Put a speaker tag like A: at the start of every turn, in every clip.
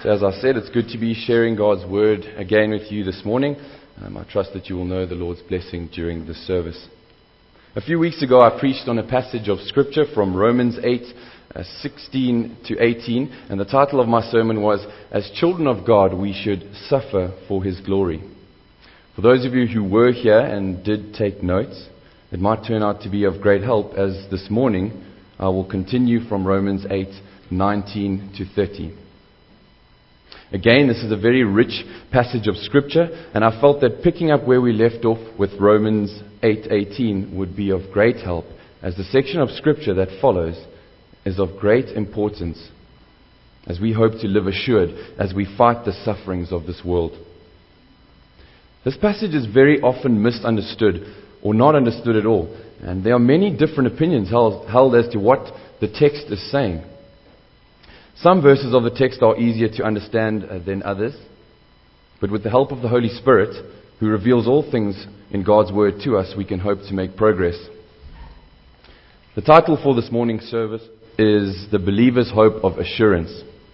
A: So as I said, it's good to be sharing God's Word again with you this morning. I trust that you will know the Lord's blessing during this service. A few weeks ago, I preached on a passage of Scripture from Romans 8, 16 to 18, and the title of my sermon was, As Children of God, We Should Suffer for His Glory. For those of you who were here and did take notes, it might turn out to be of great help, as this morning I will continue from Romans 8, 19 to 30. Again, this is a very rich passage of Scripture, and I felt that picking up where we left off with Romans 8:18 would be of great help, as the section of Scripture that follows is of great importance as we hope to live assured as we fight the sufferings of this world. This passage is very often misunderstood or not understood at all, and there are many different opinions held as to what the text is saying. Some verses of the text are easier to understand than others, but with the help of the Holy Spirit, who reveals all things in God's Word to us, we can hope to make progress. The title for this morning's service is The Believer's Hope of Assurance.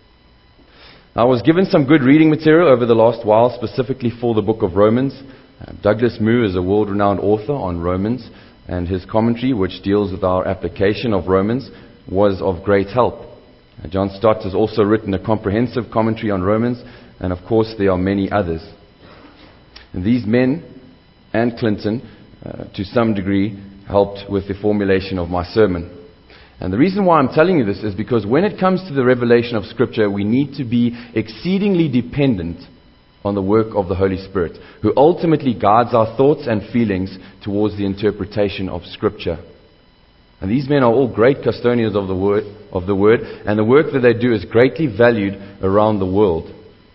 A: I was given some good reading material over the last while, specifically for the book of Romans. Douglas Moo is a world-renowned author on Romans, and his commentary, which deals with our application of Romans, was of great help. John Stott has also written a comprehensive commentary on Romans, and of course there are many others. And these men, and Clinton, to some degree, helped with the formulation of my sermon. And the reason why I'm telling you this is because when it comes to the revelation of Scripture, we need to be exceedingly dependent on the work of the Holy Spirit, who ultimately guides our thoughts and feelings towards the interpretation of Scripture. And these men are all great custodians of the Word, and the work that they do is greatly valued around the world.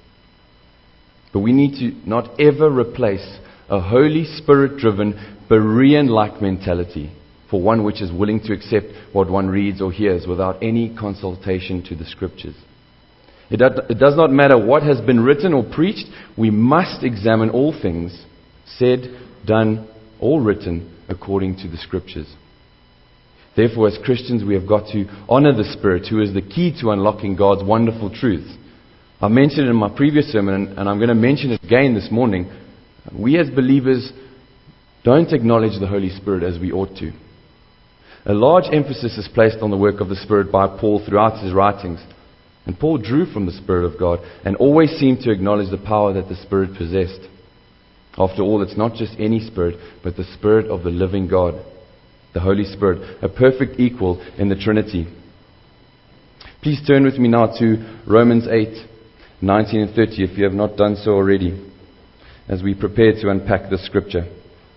A: But we need to not ever replace a Holy Spirit-driven, Berean-like mentality for one which is willing to accept what one reads or hears without any consultation to the Scriptures. It does not matter what has been written or preached, we must examine all things said, done, or written according to the Scriptures. Therefore, as Christians, we have got to honor the Spirit, who is the key to unlocking God's wonderful truth. I mentioned it in my previous sermon, and I'm going to mention it again this morning. We as believers don't acknowledge the Holy Spirit as we ought to. A large emphasis is placed on the work of the Spirit by Paul throughout his writings. And Paul drew from the Spirit of God and always seemed to acknowledge the power that the Spirit possessed. After all, it's not just any Spirit, but the Spirit of the living God. The Holy Spirit, a perfect equal in the Trinity. Please turn with me now to Romans 8, 19 and 30, if you have not done so already, as we prepare to unpack this scripture.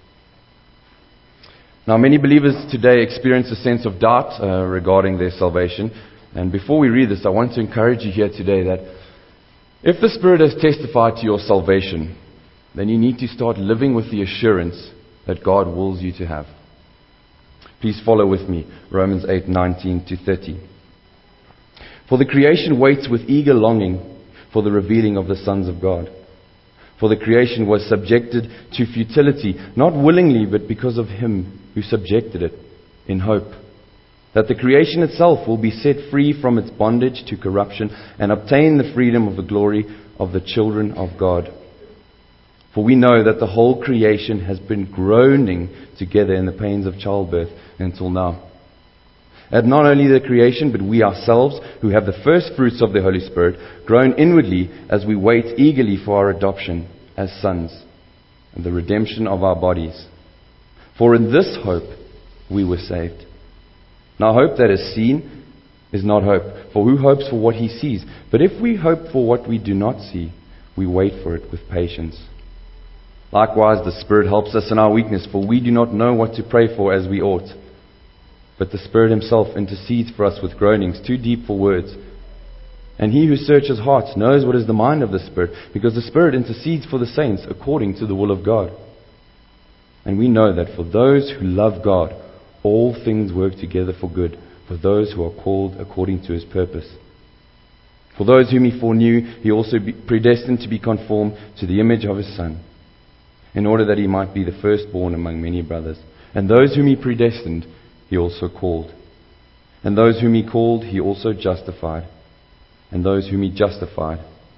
A: Now, many believers today experience a sense of doubt regarding their salvation. And before we read this, I want to encourage you here today that if the Spirit has testified to your salvation, then you need to start living with the assurance that God wills you to have. Please follow with me, Romans 8, 19 to 30. For the creation waits with eager longing for the revealing of the sons of God. For the creation was subjected to futility, not willingly, but because of Him who subjected it, in hope that the creation itself will be set free from its bondage to corruption and obtain the freedom of the glory of the children of God. For we know that the whole creation has been groaning together in the pains of childbirth until now. And not only the creation, but we ourselves, who have the first fruits of the Holy Spirit, groan inwardly as we wait eagerly for our adoption as sons and the redemption of our bodies. For in this hope we were saved. Now hope that is seen is not hope, for who hopes for what he sees? But if we hope for what we do not see, we wait for it with patience. Likewise, the Spirit helps us in our weakness, for we do not know what to pray for as we ought. But the Spirit Himself intercedes for us with groanings too deep for words. And He who searches hearts knows what is the mind of the Spirit, because the Spirit intercedes for the saints according to the will of God. And we know that for those who love God, all things work together for good, for those who are called according to His purpose. For those whom He foreknew, He also predestined to be conformed to the image of His Son, in order that He might be the firstborn among many brothers. And those whom He predestined, He also called. And those whom He called, He also justified. And those whom He justified,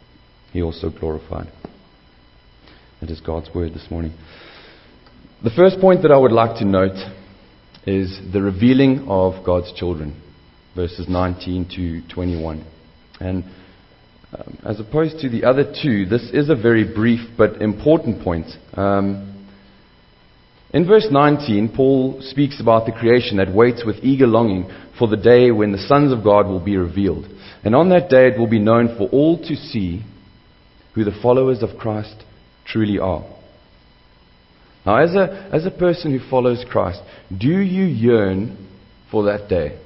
A: He also glorified. It is God's word this morning. The first point that I would like to note is the revealing of God's children, verses 19 to 21. And as opposed to the other two, this is a very brief but important point. In verse 19, Paul speaks about the creation that waits with eager longing for the day when the sons of God will be revealed. And on that day it will be known for all to see who the followers of Christ truly are. Now, as a person who follows Christ, do you yearn for that day?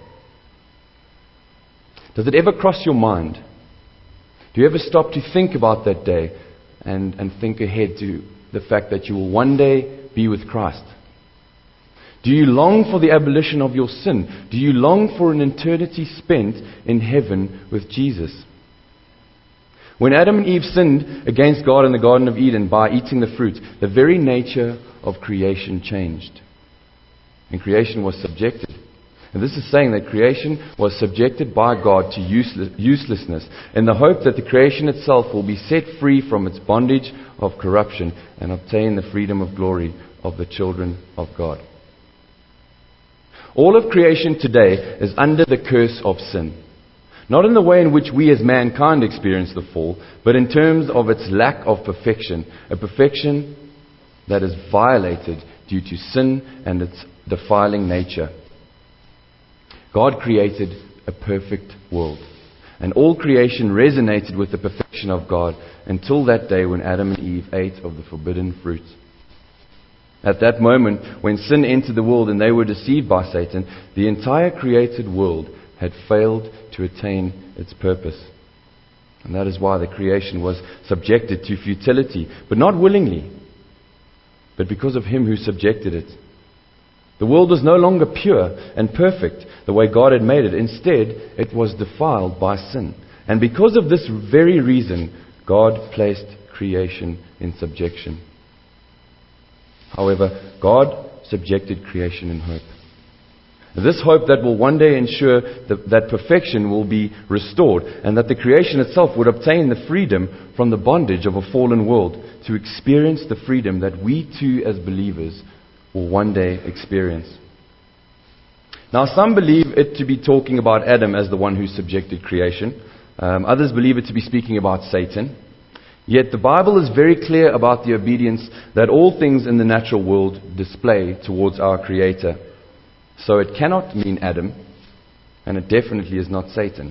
A: Does it ever cross your mind? Do you ever stop to think about that day and think ahead to the fact that you will one day be with Christ? Do you long for the abolition of your sin? Do you long for an eternity spent in heaven with Jesus? When Adam and Eve sinned against God in the Garden of Eden by eating the fruit, the very nature of creation changed. And creation was subjected. And this is saying that creation was subjected by God to uselessness in the hope that the creation itself will be set free from its bondage of corruption and obtain the freedom of glory of the children of God. All of creation today is under the curse of sin. Not in the way in which we as mankind experience the fall, but in terms of its lack of perfection. A perfection that is violated due to sin and its defiling nature. God created a perfect world. And all creation resonated with the perfection of God until that day when Adam and Eve ate of the forbidden fruit. At that moment, when sin entered the world and they were deceived by Satan, the entire created world had failed to attain its purpose. And that is why the creation was subjected to futility, but not willingly, but because of Him who subjected it. The world was no longer pure and perfect the way God had made it. Instead, it was defiled by sin. And because of this very reason, God placed creation in subjection. However, God subjected creation in hope. This hope that will one day ensure that perfection will be restored and that the creation itself would obtain the freedom from the bondage of a fallen world to experience the freedom that we too as believers will one day experience. Now, some believe it to be talking about Adam as the one who subjected creation. Others believe it to be speaking about Satan. Yet the Bible is very clear about the obedience that all things in the natural world display towards our Creator. So it cannot mean Adam, and it definitely is not Satan.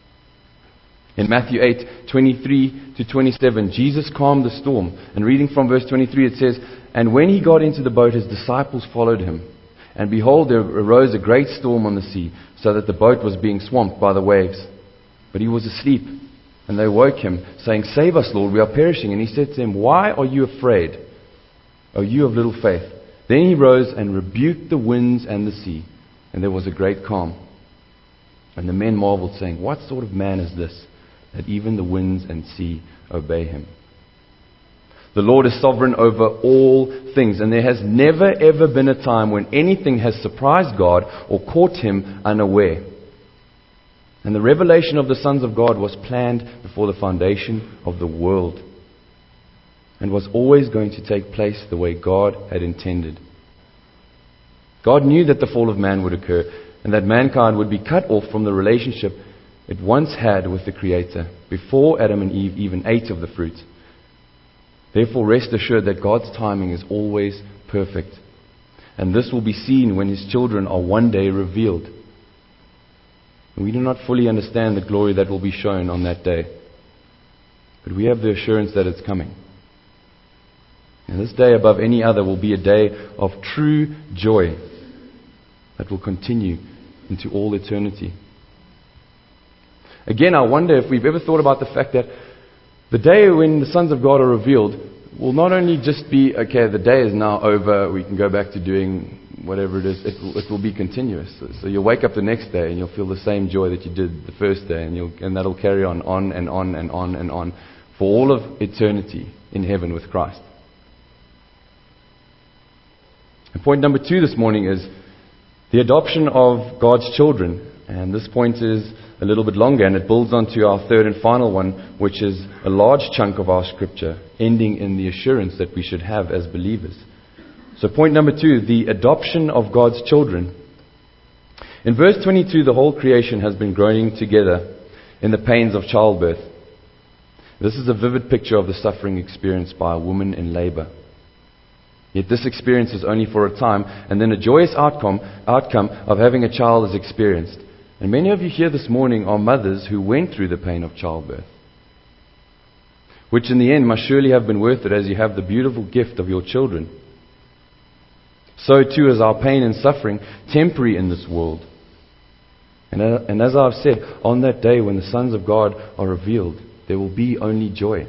A: In Matthew 8:23 to 27, Jesus calmed the storm. And reading from verse 23, it says, "And when he got into the boat, his disciples followed him. And behold, there arose a great storm on the sea, so that the boat was being swamped by the waves. But he was asleep. And they woke him, saying, 'Save us, Lord, we are perishing.' And he said to them, 'Why are you afraid, O you of little faith?' Then he rose and rebuked the winds and the sea, and there was a great calm. And the men marveled, saying, 'What sort of man is this, that even the winds and sea obey him?'" The Lord is sovereign over all things, and there has never ever been a time when anything has surprised God or caught Him unaware. And the revelation of the sons of God was planned before the foundation of the world, and was always going to take place the way God had intended. God knew that the fall of man would occur, and that mankind would be cut off from the relationship it once had with the Creator, before Adam and Eve even ate of the fruit. Therefore, rest assured that God's timing is always perfect. And this will be seen when His children are one day revealed. And we do not fully understand the glory that will be shown on that day. But we have the assurance that it's coming. And this day above any other will be a day of true joy that will continue into all eternity. Again, I wonder if we've ever thought about the fact that the day when the sons of God are revealed will not only just be, okay, the day is now over, we can go back to doing whatever it is, it will be continuous. So you'll wake up the next day and you'll feel the same joy that you did the first day, and that'll carry on and on and on and on for all of eternity in heaven with Christ. And point number 2 this morning is the adoption of God's children And this point is a little bit longer, and it builds onto our third and final one, which is a large chunk of our scripture, ending in the assurance that we should have as believers. So point number 2, the adoption of God's children. In verse 22, the whole creation has been groaning together in the pains of childbirth. This is a vivid picture of the suffering experienced by a woman in labor. Yet this experience is only for a time, and then a joyous outcome of having a child is experienced. And many of you here this morning are mothers who went through the pain of childbirth, which in the end must surely have been worth it, as you have the beautiful gift of your children. So too is our pain and suffering temporary in this world. And as I've said, on that day when the sons of God are revealed, there will be only joy.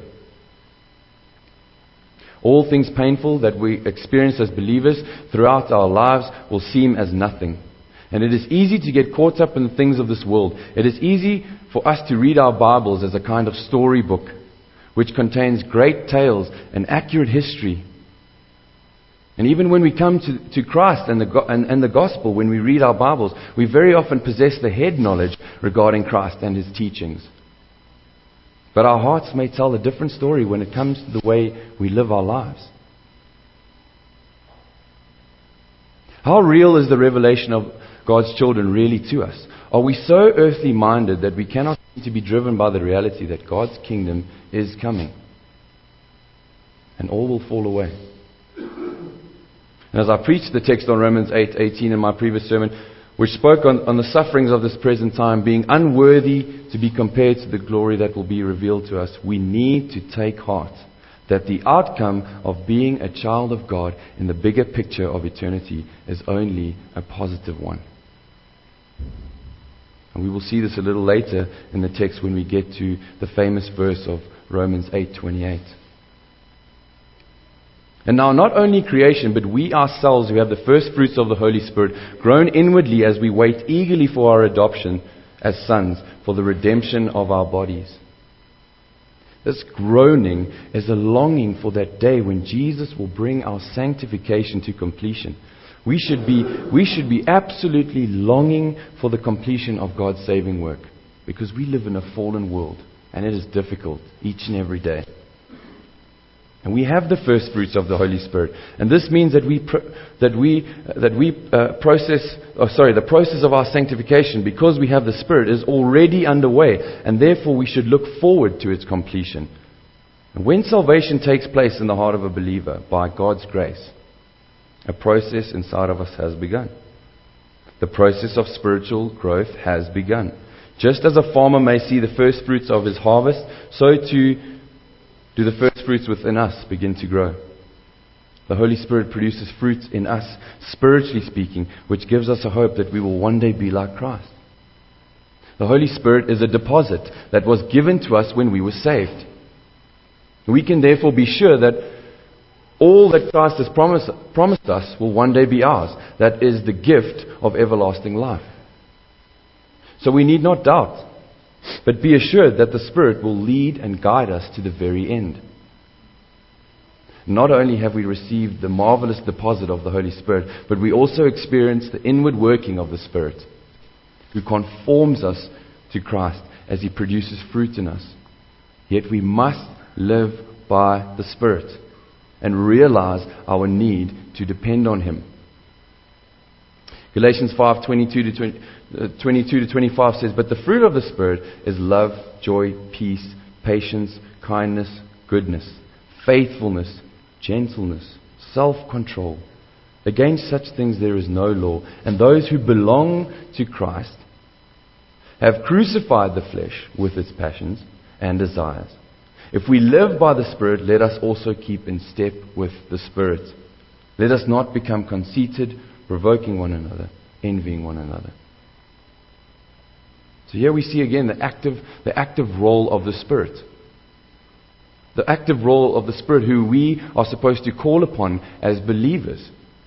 A: All things painful that we experience as believers throughout our lives will seem as nothing. And it is easy to get caught up in the things of this world. It is easy for us to read our Bibles as a kind of storybook, which contains great tales and accurate history. And even when we come to Christ and the gospel, when we read our Bibles, we very often possess the head knowledge regarding Christ and His teachings. But our hearts may tell a different story when it comes to the way we live our lives. How real is the revelation of God's children really to us? Are we so earthly minded that we cannot seem to be driven by the reality that God's kingdom is coming? And all will fall away. And as I preached the text on Romans 8:18 in my previous sermon, which spoke on the sufferings of this present time being unworthy to be compared to the glory that will be revealed to us, we need to take heart that the outcome of being a child of God in the bigger picture of eternity is only a positive one. And we will see this a little later in the text when we get to the famous verse of Romans 8:28. And now not only creation, but we ourselves who have the first fruits of the Holy Spirit groan inwardly as we wait eagerly for our adoption as sons, for the redemption of our bodies. This groaning is a longing for that day when Jesus will bring our sanctification to completion. We should be absolutely longing for the completion of God's saving work, because we live in a fallen world and it is difficult each and every day. And we have the first fruits of the Holy Spirit, and this means that the process of our sanctification, because we have the Spirit, is already underway, and therefore we should look forward to its completion. And when salvation takes place in the heart of a believer by God's grace, a process inside of us has begun. The process of spiritual growth has begun. Just as a farmer may see the first fruits of his harvest, so too do the first fruits within us begin to grow. The Holy Spirit produces fruit in us, spiritually speaking, which gives us a hope that we will one day be like Christ. The Holy Spirit is a deposit that was given to us when we were saved. We can therefore be sure that all that Christ has promised us will one day be ours. That is the gift of everlasting life. So we need not doubt, but be assured that the Spirit will lead and guide us to the very end. Not only have we received the marvelous deposit of the Holy Spirit, but we also experience the inward working of the Spirit, who conforms us to Christ as He produces fruit in us. Yet we must live by the Spirit and realize our need to depend on Him. Galatians 5:22 to 25 says, "But the fruit of the Spirit is love, joy, peace, patience, kindness, goodness, faithfulness, gentleness, self-control. Against such things there is no law. And those who belong to Christ have crucified the flesh with its passions and desires. If we live by the Spirit, let us also keep in step with the Spirit. Let us not become conceited, provoking one another, envying one another." So here we see again the active role of the Spirit. The active role of the Spirit, who we are supposed to call upon as believers.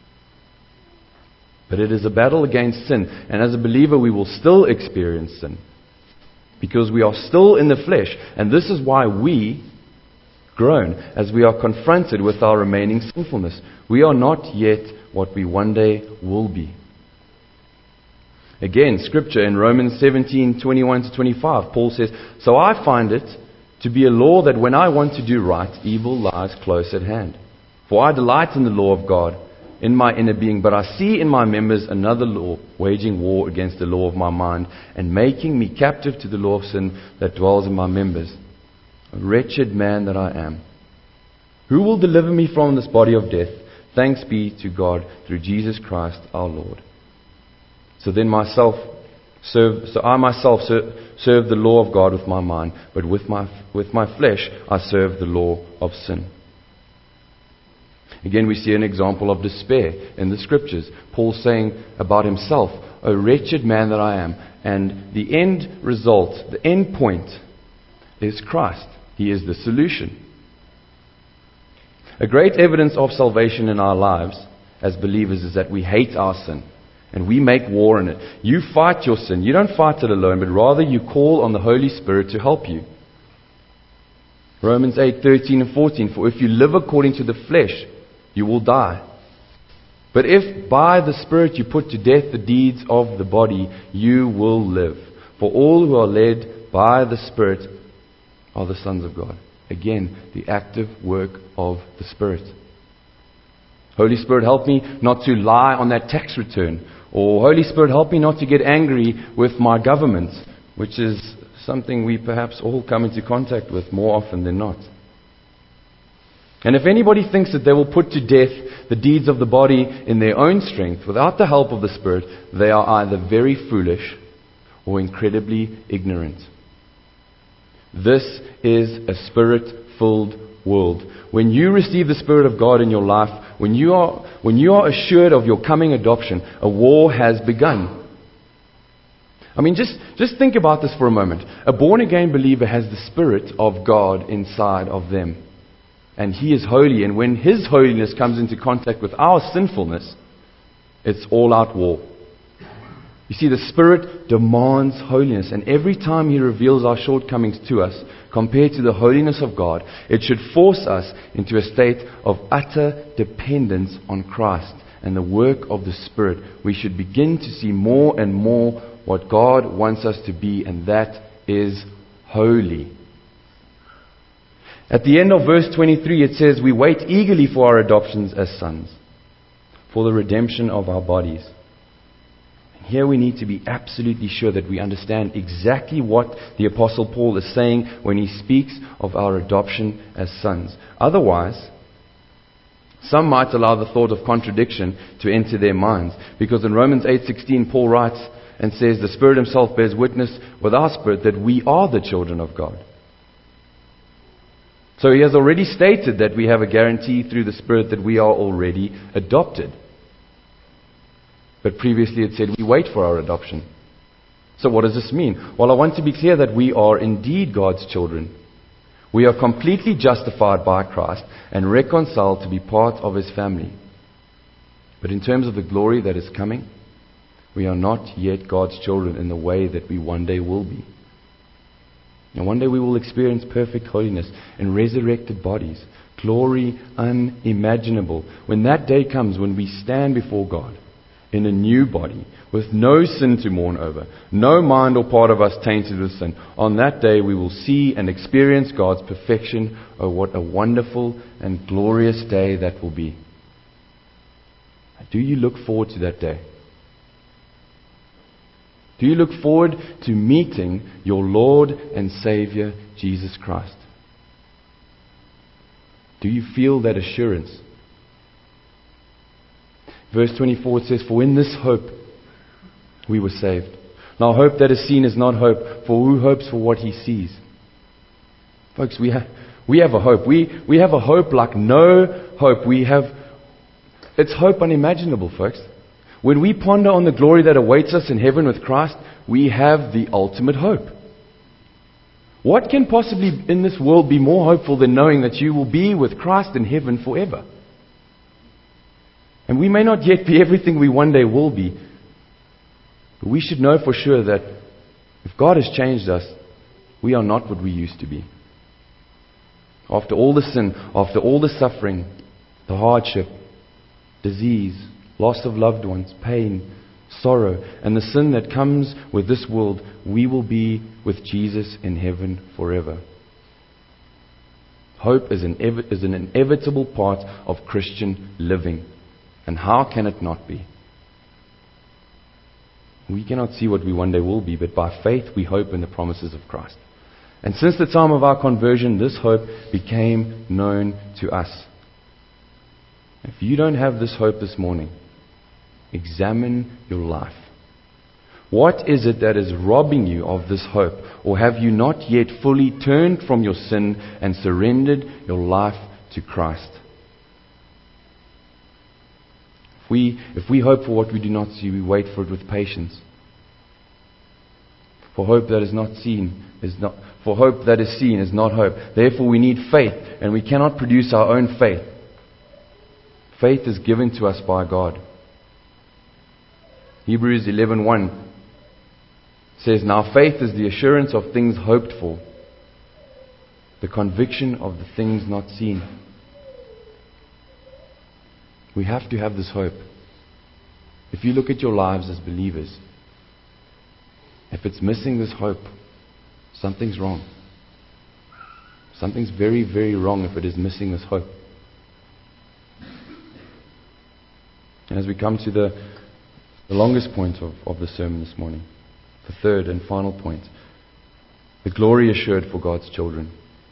A: But it is a battle against sin. And as a believer, we will still experience sin, because we are still in the flesh. And this is why we groan as we are confronted with our remaining sinfulness. We are not yet what we one day will be. Again, Scripture in Romans 17:21-25, Paul says, "So I find it to be a law that when I want to do right, evil lies close at hand. For I delight in the law of God in my inner being, but I see in my members another law, waging war against the law of my mind, and making me captive to the law of sin that dwells in my members. Wretched man that I am. Who will deliver me from this body of death? Thanks be to God through Jesus Christ our Lord. So I myself serve the law of God with my mind, but with my flesh I serve the law of sin." Again, we see an example of despair in the Scriptures. Paul saying about himself, "O wretched man that I am." And the end result, the end point, is Christ. He is the solution. A great evidence of salvation in our lives as believers is that we hate our sin and we make war in it. You fight your sin. You don't fight it alone, but rather you call on the Holy Spirit to help you. Romans 8:13 and 14, "For if you live according to the flesh, you will die. But if by the Spirit you put to death the deeds of the body, you will live. For all who are led by the Spirit are the sons of God." Again, the active work of the Spirit. Holy Spirit, help me not to lie on that tax return. Or Holy Spirit, help me not to get angry with my government, which is something we perhaps all come into contact with more often than not. And if anybody thinks that they will put to death the deeds of the body in their own strength without the help of the Spirit, they are either very foolish or incredibly ignorant. This is a Spirit-filled world. When you receive the Spirit of God in your life, when you are assured of your coming adoption, a war has begun. I mean, just think about this for a moment. A born-again believer has the Spirit of God inside of them. And He is holy. And when His holiness comes into contact with our sinfulness, it's all-out war. You see, the Spirit demands holiness. And every time He reveals our shortcomings to us, compared to the holiness of God, it should force us into a state of utter dependence on Christ and the work of the Spirit. We should begin to see more and more what God wants us to be, and that is holy. At the end of verse 23, it says, "We wait eagerly for our adoptions as sons, for the redemption of our bodies." And here we need to be absolutely sure that we understand exactly what the Apostle Paul is saying when he speaks of our adoption as sons. Otherwise, some might allow the thought of contradiction to enter their minds, because in Romans 8:16, Paul writes and says, "The Spirit Himself bears witness with our spirit that we are the children of God." So he has already stated that we have a guarantee through the Spirit that we are already adopted. But previously it said we wait for our adoption. So what does this mean? Well, I want to be clear that we are indeed God's children. We are completely justified by Christ and reconciled to be part of His family. But in terms of the glory that is coming, we are not yet God's children in the way that we one day will be. And one day we will experience perfect holiness and resurrected bodies, glory unimaginable. When that day comes, when we stand before God in a new body, with no sin to mourn over, no mind or part of us tainted with sin, on that day we will see and experience God's perfection. Oh, what a wonderful and glorious day that will be. Do you look forward to that day? Do you look forward to meeting your Lord and Savior, Jesus Christ? Do you feel that assurance? Verse 24, it says, "For in this hope we were saved. Now hope that is seen is not hope, for who hopes for what he sees?" Folks, we have a hope. We have a hope like no hope. It's hope unimaginable, folks. When we ponder on the glory that awaits us in heaven with Christ, we have the ultimate hope. What can possibly in this world be more hopeful than knowing that you will be with Christ in heaven forever? And we may not yet be everything we one day will be, but we should know for sure that if God has changed us, we are not what we used to be. After all the sin, after all the suffering, the hardship, disease, loss of loved ones, pain, sorrow, and the sin that comes with this world, we will be with Jesus in heaven forever. Hope is an inevitable part of Christian living. And how can it not be? We cannot see what we one day will be, but by faith we hope in the promises of Christ. And since the time of our conversion, this hope became known to us. If you don't have this hope this morning, examine your life. What is it that is robbing you of this hope? Or have you not yet fully turned from your sin and surrendered your life to Christ? If we hope for what we do not see, we wait for it with patience. For hope that is seen is not hope. Therefore we need faith, and we cannot produce our own faith. Faith is given to us by God. Hebrews 11:1 says, "Now faith is the assurance of things hoped for, the conviction of the things not seen." We have to have this hope. If you look at your lives as believers, if it's missing this hope, something's wrong. Something's very, very wrong if it is missing this hope. And as we come to the longest point of the sermon this morning, the third and final point, the glory assured for God's children.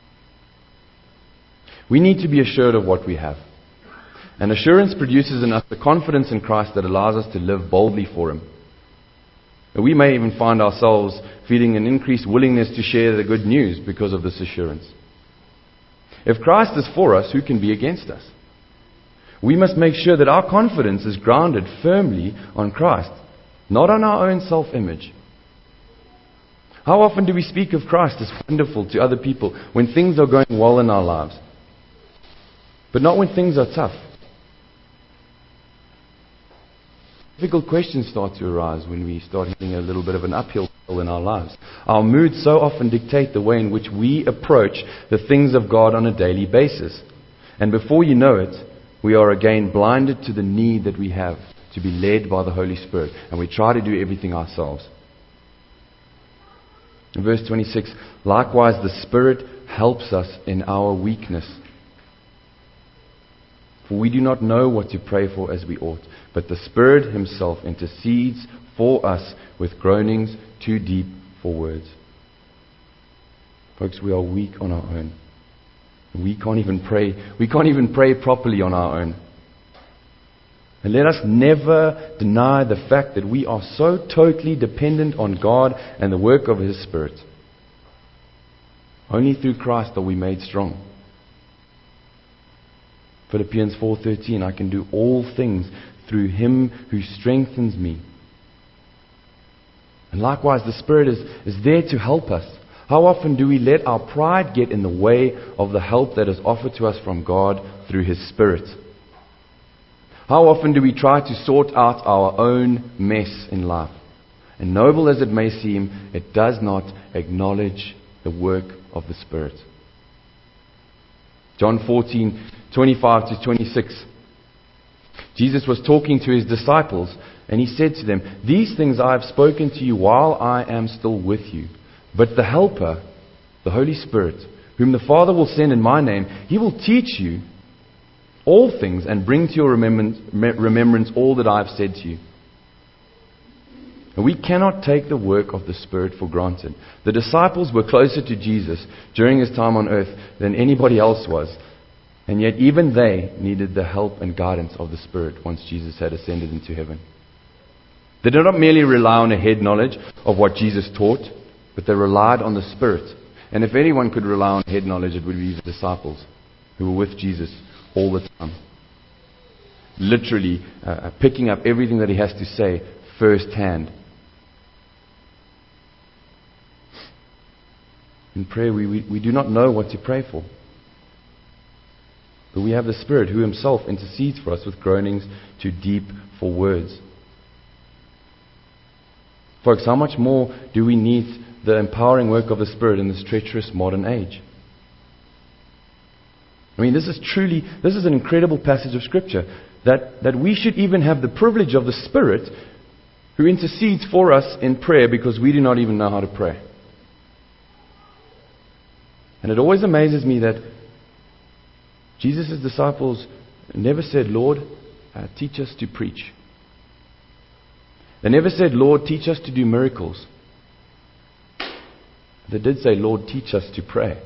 A: We need to be assured of what we have. And assurance produces in us the confidence in Christ that allows us to live boldly for Him. And we may even find ourselves feeling an increased willingness to share the good news because of this assurance. If Christ is for us, who can be against us? We must make sure that our confidence is grounded firmly on Christ, not on our own self-image. How often do we speak of Christ as wonderful to other people when things are going well in our lives, but not when things are tough? Difficult questions start to arise when we start hitting a little bit of an uphill in our lives. Our moods so often dictate the way in which we approach the things of God on a daily basis. And before you know it, we are again blinded to the need that we have to be led by the Holy Spirit. And we try to do everything ourselves. In verse 26, likewise the Spirit helps us in our weakness. For we do not know what to pray for as we ought, but the Spirit Himself intercedes for us with groanings too deep for words. Folks, we are weak on our own. We can't even pray. We can't even pray properly on our own. And let us never deny the fact that we are so totally dependent on God and the work of His Spirit. Only through Christ are we made strong. Philippians 4:13, I can do all things through Him who strengthens me. And likewise, the Spirit is there to help us. How often do we let our pride get in the way of the help that is offered to us from God through His Spirit? How often do we try to sort out our own mess in life? And noble as it may seem, it does not acknowledge the work of the Spirit. John 14:25-26. Jesus was talking to His disciples, and He said to them, "These things I have spoken to you while I am still with you. But the Helper, the Holy Spirit, whom the Father will send in my name, He will teach you all things and bring to your remembrance all that I have said to you." And we cannot take the work of the Spirit for granted. The disciples were closer to Jesus during His time on earth than anybody else was. And yet even they needed the help and guidance of the Spirit once Jesus had ascended into heaven. They did not merely rely on a head knowledge of what Jesus taught, but they relied on the Spirit. And if anyone could rely on head knowledge, it would be the disciples who were with Jesus all the time. Literally picking up everything that He has to say firsthand. In prayer, we do not know what to pray for. But we have the Spirit who Himself intercedes for us with groanings too deep for words. Folks, how much more do we need the empowering work of the Spirit in this treacherous modern age? I mean, this is an incredible passage of Scripture that we should even have the privilege of the Spirit who intercedes for us in prayer because we do not even know how to pray. And it always amazes me that Jesus' disciples never said, Lord, teach us to preach. They never said, Lord, teach us to do miracles. They did say, Lord, teach us to pray.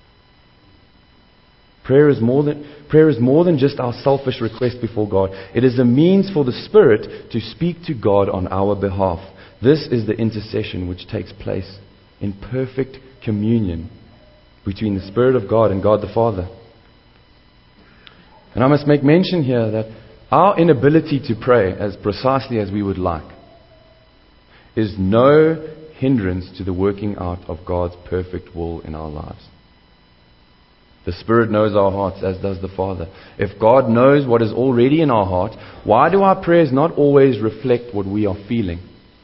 A: Prayer is more than just our selfish request before God. It is a means for the Spirit to speak to God on our behalf. This is the intercession which takes place in perfect communion between the Spirit of God and God the Father. And I must make mention here that our inability to pray as precisely as we would like is no hindrance to the working out of God's perfect will in our lives. The Spirit knows our hearts, as does the Father. If God knows what is already in our heart, why do our prayers not always reflect what we are feeling?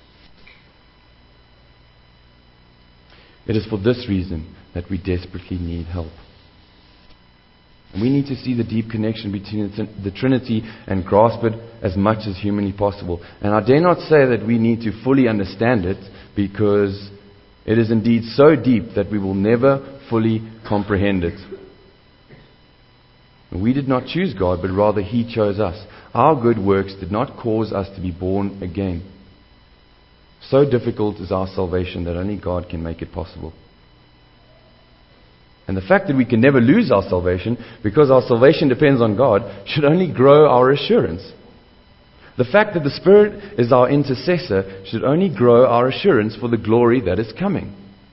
A: It is for this reason that we desperately need help. And we need to see the deep connection between the Trinity and grasp it as much as humanly possible. And I dare not say that we need to fully understand it, because it is indeed so deep that we will never fully comprehend it. We did not choose God, but rather He chose us. Our good works did not cause us to be born again. So difficult is our salvation that only God can make it possible. And the fact that we can never lose our salvation, because our salvation depends on God, should only grow our assurance. The fact that the Spirit is our intercessor should only grow our assurance for the glory that is coming.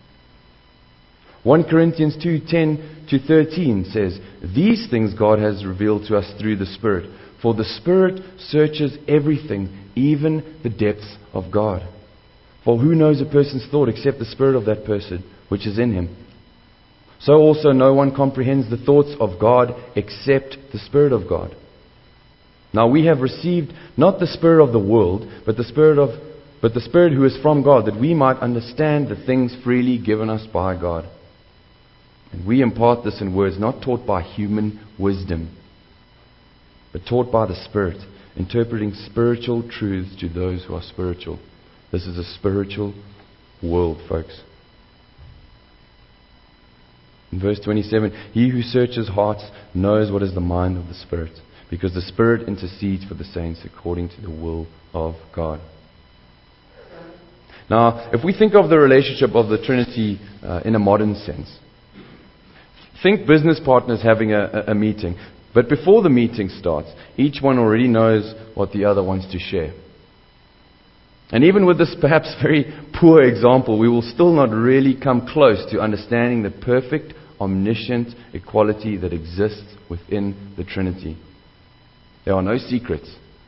A: 1 Corinthians 2:10-13 says, "These things God has revealed to us through the Spirit. For the Spirit searches everything, even the depths of God. For who knows a person's thought except the spirit of that person which is in him? So also no one comprehends the thoughts of God except the Spirit of God. Now we have received not the spirit of the world, but the Spirit who is from God, that we might understand the things freely given us by God. And we impart this in words not taught by human wisdom, but taught by the Spirit, interpreting spiritual truths to those who are spiritual." This is a spiritual world, folks. In verse 27, "He who searches hearts knows what is the mind of the Spirit, because the Spirit intercedes for the saints according to the will of God." Now, if we think of the relationship of the Trinity in a modern sense, think business partners having a meeting. But before the meeting starts, each one already knows what the other wants to share. And even with this perhaps very poor example, we will still not really come close to understanding the perfect, omniscient equality that exists within the Trinity. There are no secrets.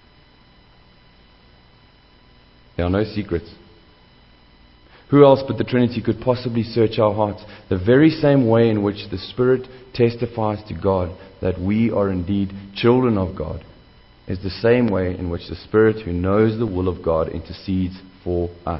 A: There are no secrets. Who else but the Trinity could possibly search our hearts? The very same way in which the Spirit testifies to God that we are indeed children of God is the same way in which the Spirit who knows the will of God intercedes for us.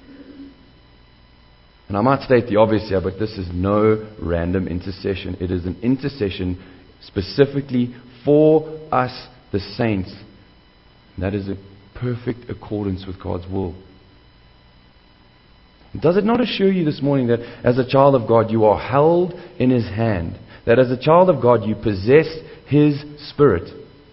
A: And I might state the obvious here, but this is no random intercession. It is an intercession specifically for us, the saints. And that is in perfect accordance with God's will. Does it not assure you this morning that as a child of God you are held in His hand? That as a child of God you possess His Spirit?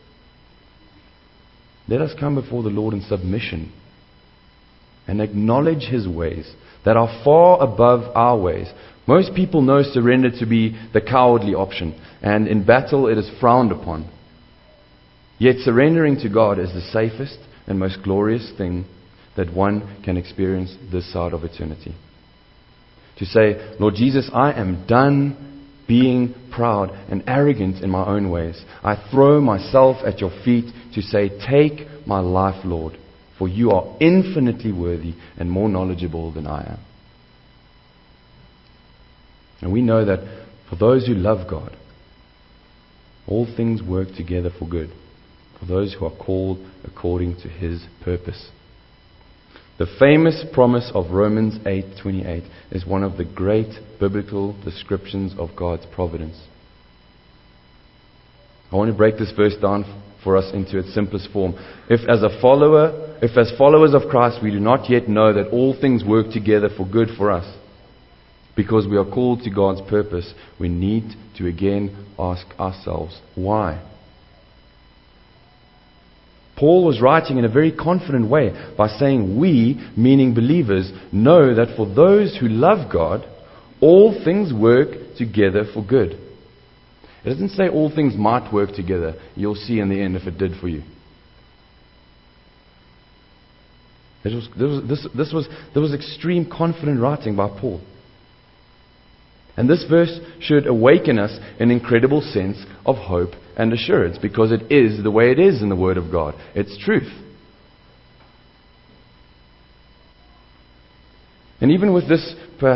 A: Let us come before the Lord in submission and acknowledge His ways that are far above our ways. Most people know surrender to be the cowardly option, and in battle it is frowned upon. Yet surrendering to God is the safest and most glorious thing that one can experience this side of eternity. To say, "Lord Jesus, I am done being proud and arrogant in my own ways. I throw myself at your feet to say, take my life, Lord, for you are infinitely worthy and more knowledgeable than I am." And we know that for those who love God, all things work together for good, for those who are called according to His purpose. The famous promise of Romans 8:28 is one of the great biblical descriptions of God's providence. I want to break this verse down for us into its simplest form. If as followers of Christ we do not yet know that all things work together for good for us, because we are called to God's purpose, we need to again ask ourselves, why? Paul was writing in a very confident way by saying we, meaning believers, know that for those who love God, all things work together for good. It doesn't say all things might work together. You'll see in the end if it did for you. This was extreme confident writing by Paul. And this verse should awaken us an incredible sense of hope and assurance, because it is the way it is in the Word of God. It's truth. And even with this, who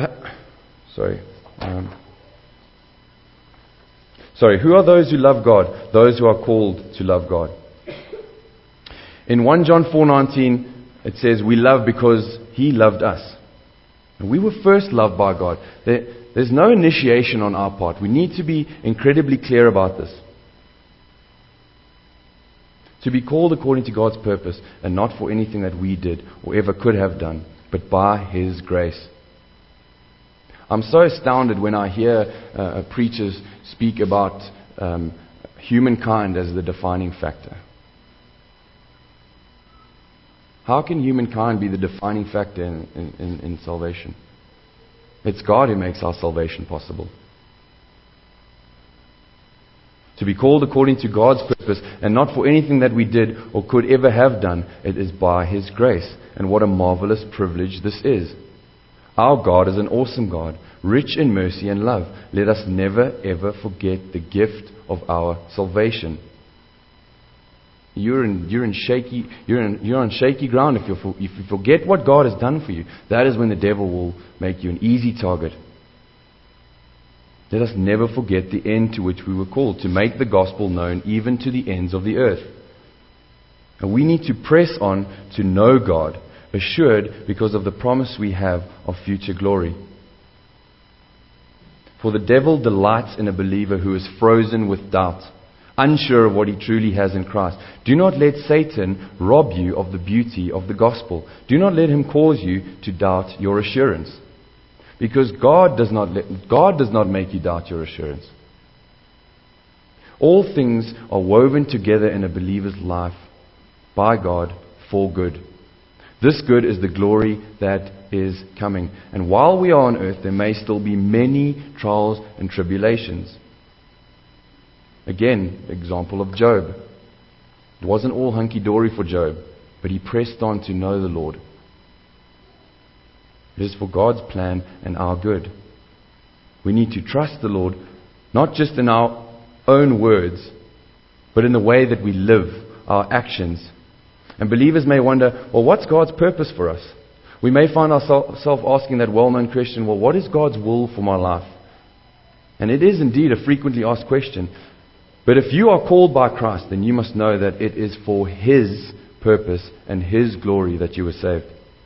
A: are those who love God? Those who are called to love God. In 1 John 4:19, it says, we love because He loved us. And we were first loved by God. There's no initiation on our part. We need to be incredibly clear about this. To be called according to God's purpose, and not for anything that we did or ever could have done, but by His grace. I'm so astounded when I hear preachers speak about humankind as the defining factor. How can humankind be the defining factor in salvation? It's God who makes our salvation possible. To be called according to God's purpose and not for anything that we did or could ever have done, it is by His grace. And what a marvelous privilege this is. Our God is an awesome God, rich in mercy and love. Let us never ever forget the gift of our salvation. You're on shaky ground if you forget what God has done for you. That is when the devil will make you an easy target. Let us never forget the end to which we were called, to make the gospel known even to the ends of the earth. And we need to press on to know God, assured because of the promise we have of future glory. For the devil delights in a believer who is frozen with doubt, unsure of what he truly has in Christ. Do not let Satan rob you of the beauty of the gospel. Do not let him cause you to doubt your assurance. Because God does not make you doubt your assurance. All things are woven together in a believer's life by God for good. This good is the glory that is coming. And while we are on earth, there may still be many trials and tribulations. Again, example of Job. It wasn't all hunky-dory for Job, but he pressed on to know the Lord. It is for God's plan and our good. We need to trust the Lord, not just in our own words, but in the way that we live, our actions. And believers may wonder, well, what's God's purpose for us? We may find ourselves asking that well-known question, well, what is God's will for my life? And it is indeed a frequently asked question. But if you are called by Christ, then you must know that it is for His purpose and His glory that you were saved.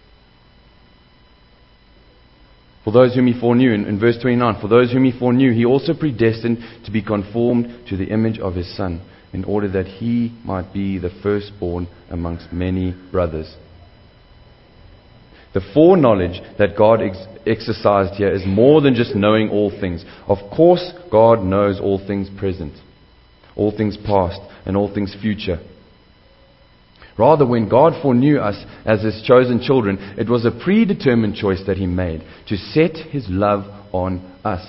A: For those whom He foreknew, in verse 29, for those whom He foreknew, He also predestined to be conformed to the image of His Son, in order that He might be the firstborn amongst many brothers. The foreknowledge that God exercised here is more than just knowing all things. Of course, God knows all things present, all things past, and all things future. Rather, when God foreknew us as His chosen children, it was a predetermined choice that He made to set His love on us,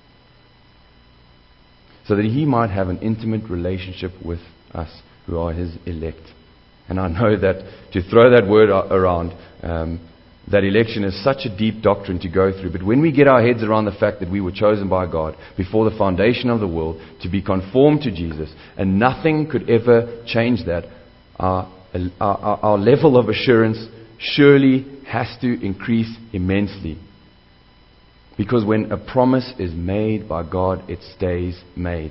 A: so that He might have an intimate relationship with us who are His elect. And I know that to throw that word around, that election is such a deep doctrine to go through. But when we get our heads around the fact that we were chosen by God before the foundation of the world to be conformed to Jesus, and nothing could ever change that, our level of assurance surely has to increase immensely. Because when a promise is made by God, it stays made.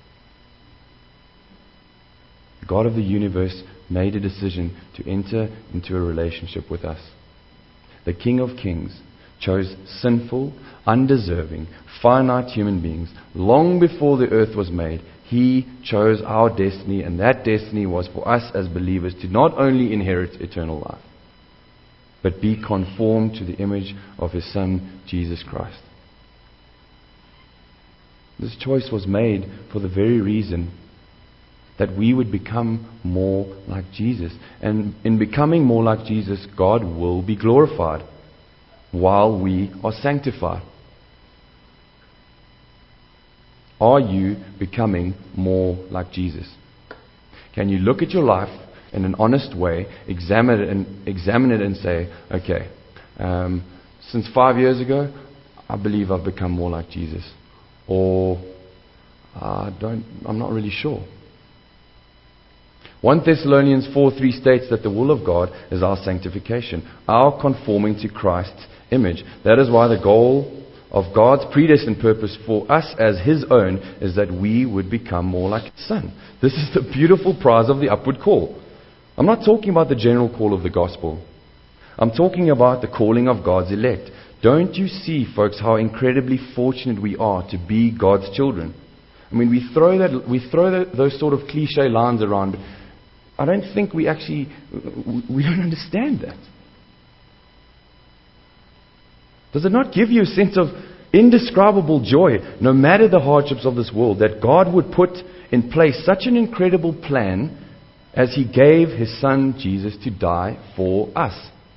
A: The God of the universe made a decision to enter into a relationship with us. The King of Kings chose sinful, undeserving, finite human beings long before the earth was made. He chose our destiny, and that destiny was for us as believers to not only inherit eternal life, but be conformed to the image of His Son, Jesus Christ. This choice was made for the very reason that we would become more like Jesus. And in becoming more like Jesus, God will be glorified while we are sanctified. Are you becoming more like Jesus? Can you look at your life in an honest way, examine it and say, okay, since 5 years ago, I believe I've become more like Jesus. Or I'm not really sure. 1 Thessalonians 4:3 states that the will of God is our sanctification, our conforming to Christ's image. That is why the goal of God's predestined purpose for us as His own is that we would become more like His Son. This is the beautiful prize of the upward call. I'm not talking about the general call of the gospel. I'm talking about the calling of God's elect. Don't you see, folks, how incredibly fortunate we are to be God's children? I mean, we throw those sort of cliche lines around, but I don't think we don't understand that. Does it not give you a sense of indescribable joy, no matter the hardships of this world, that God would put in place such an incredible plan as He gave His Son Jesus to die for us?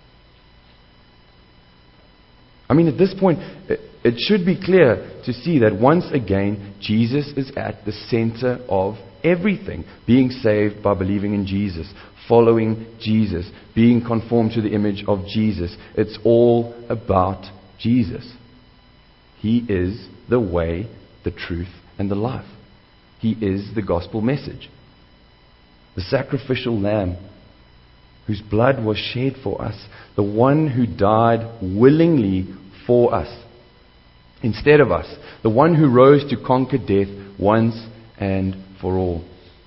A: I mean, at this point, it should be clear to see that once again, Jesus is at the center of everything. Being saved by believing in Jesus, following Jesus, being conformed to the image of Jesus. It's all about Jesus. He is the way, the truth, and the life. He is the gospel message. The sacrificial lamb whose blood was shed for us, the one who died willingly for us, instead of us, the one who rose to conquer death once and for all.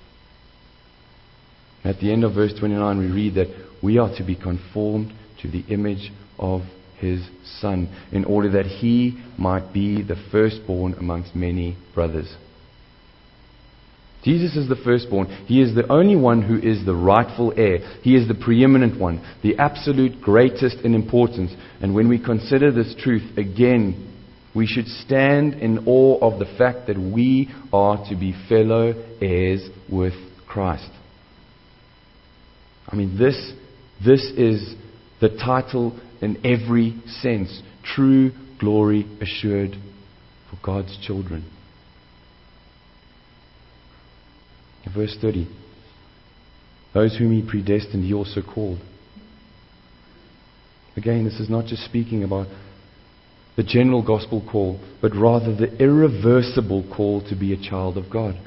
A: At the end of verse 29, we read that we are to be conformed to the image of His Son, in order that He might be the firstborn amongst many brothers. Jesus is the firstborn. He is the only one who is the rightful heir. He is the preeminent one, the absolute greatest in importance. And when we consider this truth, again, we should stand in awe of the fact that we are to be fellow heirs with Christ. I mean, this is the title in every sense. True glory assured for God's children. Verse 30. Those whom He predestined, He also called. Again, this is not just speaking about the general gospel call, but rather the irreversible call to be a child of God.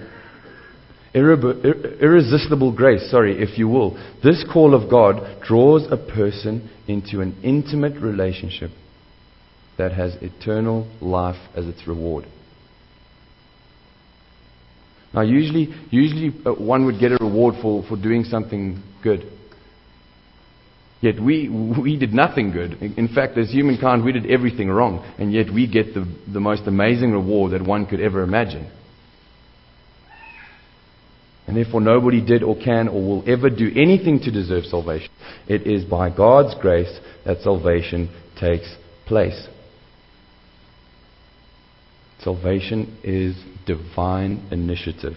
A: Irresistible grace, if you will. This call of God draws a person into an intimate relationship that has eternal life as its reward. Now, usually one would get a reward for doing something good. Yet we did nothing good. In fact, as humankind, we did everything wrong. And yet we get the most amazing reward that one could ever imagine. And therefore nobody did or can or will ever do anything to deserve salvation. It is by God's grace that salvation takes place. Salvation is divine initiative.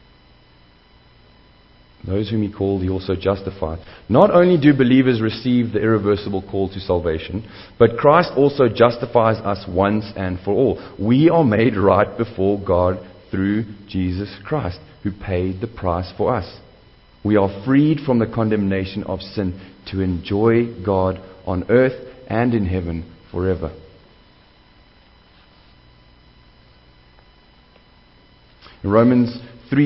A: Those whom He called, He also justified. Not only do believers receive the irreversible call to salvation, but Christ also justifies us once and for all. We are made right before God through Jesus Christ, who paid the price for us. We are freed from the condemnation of sin to enjoy God on earth and in heaven forever. Romans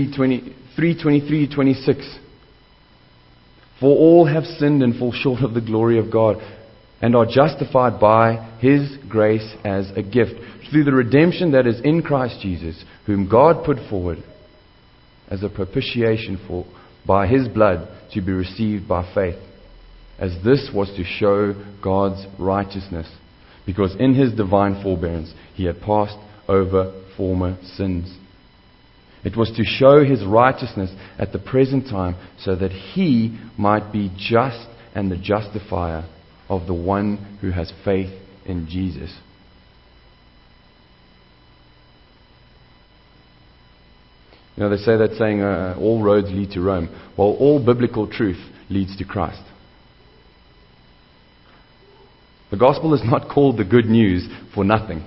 A: 3:23-26. For all have sinned and fall short of the glory of God, and are justified by His grace as a gift, through the redemption that is in Christ Jesus, whom God put forward as a propitiation by His blood to be received by faith, as this was to show God's righteousness, because in His divine forbearance He had passed over former sins. It was to show His righteousness at the present time so that He might be just and the justifier of the one who has faith in Jesus. You know, they say that saying, all roads lead to Rome. Well, all biblical truth leads to Christ. The gospel is not called the good news for nothing.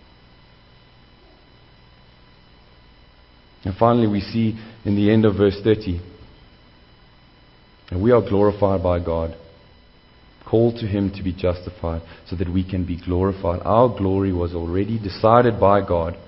A: And finally, we see in the end of verse 30, that we are glorified by God, called to Him to be justified so that we can be glorified. Our glory was already decided by God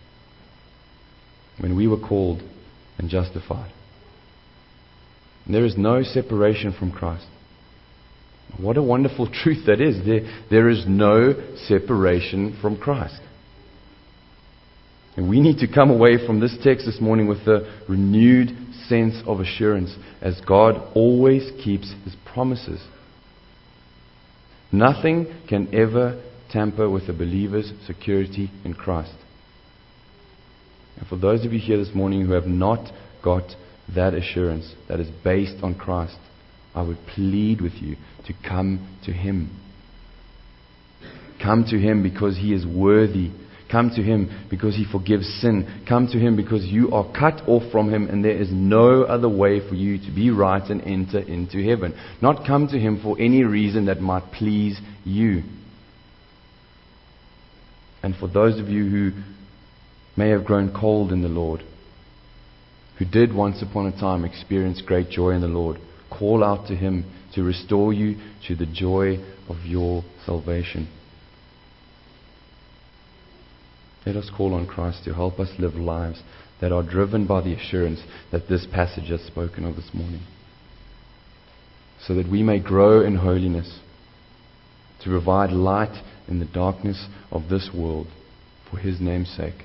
A: when we were called and justified. And there is no separation from Christ. What a wonderful truth that is. There is no separation from Christ. And we need to come away from this text this morning with a renewed sense of assurance, as God always keeps His promises. Nothing can ever tamper with a believer's security in Christ. And for those of you here this morning who have not got that assurance that is based on Christ, I would plead with you to come to Him. Come to Him because He is worthy. Come to Him because He forgives sin. Come to Him because you are cut off from Him and there is no other way for you to be right and enter into heaven. Not come to Him for any reason that might please you. And for those of you who may have grown cold in the Lord, who did once upon a time experience great joy in the Lord, call out to Him to restore you to the joy of your salvation. Let us call on Christ to help us live lives that are driven by the assurance that this passage has spoken of this morning, so that we may grow in holiness, to provide light in the darkness of this world for His name's sake.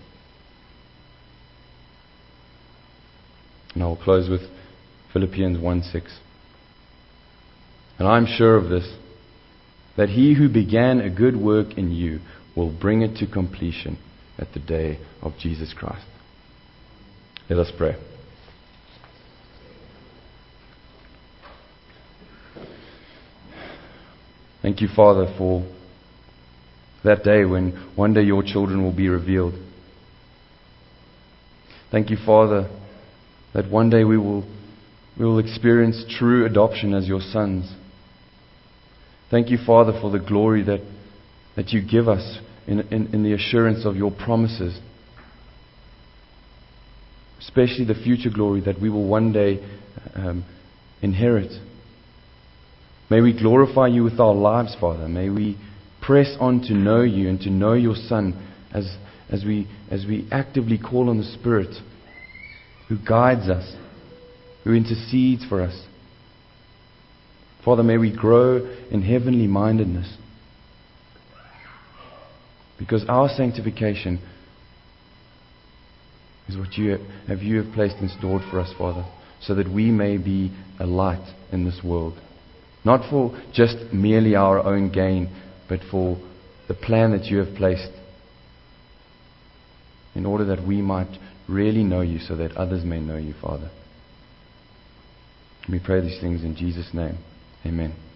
A: And I will close with Philippians 1:6. And I am sure of this, that He who began a good work in you will bring it to completion at the day of Jesus Christ. Let us pray. Thank you, Father, for that day when one day your children will be revealed. Thank you, Father, that one day we will experience true adoption as your sons. Thank you, Father, for the glory that you give us in the assurance of your promises, especially the future glory that we will one day inherit. May we glorify you with our lives, Father. May we press on to know you and to know your Son as we actively call on the Spirit who guides us, who intercedes for us. Father, may we grow in heavenly mindedness, because our sanctification is what you have placed and stored for us, Father, so that we may be a light in this world. Not for just merely our own gain, but for the plan that you have placed, in order that we might really know you, so that others may know you, Father. We pray these things in Jesus' name. Amen.